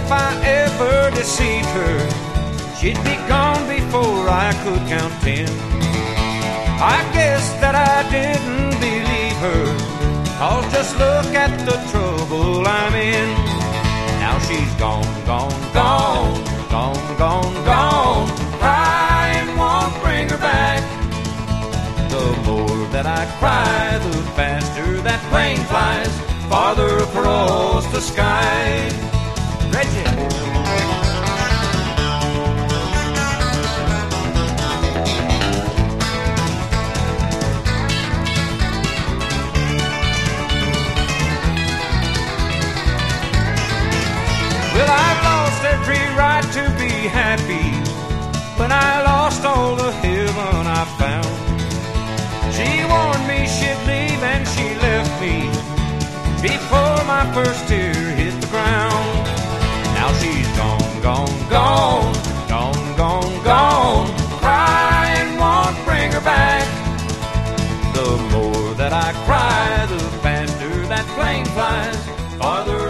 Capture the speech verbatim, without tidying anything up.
if I ever deceived her, she'd be gone before I could count ten. I guess that I didn't believe her, 'cause just look at the trouble I'm in. Now she's gone, gone, gone, gone, gone, gone. Crying won't bring her back. The more that I cry, the faster that plane flies farther across the sky. Reggie. Well, I've lost every right to be happy when I lost all the heaven I found. She warned me she'd leave and she left me before my first tear hit the ground. Now she's gone, gone, gone, gone, gone, gone. Crying won't bring her back. The more that I cry, the faster that plane flies farther